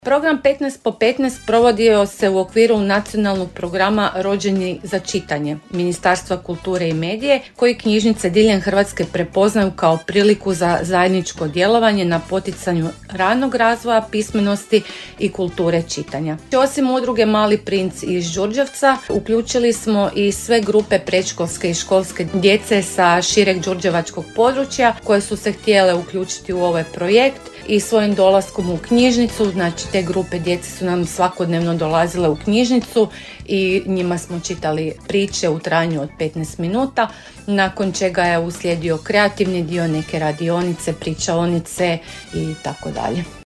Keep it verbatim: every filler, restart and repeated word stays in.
Program petnaest po petnaest provodio se u okviru nacionalnog programa Rođeni za čitanje Ministarstva kulture i medije, koji knjižnice diljem Hrvatske prepoznaju kao priliku za zajedničko djelovanje na poticanju ranog razvoja pismenosti i kulture čitanja. Osim udruge Mali princ iz Đurđevca, uključili smo i sve grupe predškolske i školske djece sa šireg đurđevačkog područja koje su se htjele uključiti u ovaj projekt i svojim dolaskom u knjižnicu, znači te grupe djece su nam svakodnevno dolazile u knjižnicu i njima smo čitali priče u trajanju od petnaest minuta, nakon čega je uslijedio kreativni dio, neke radionice, pričaonice i tako dalje.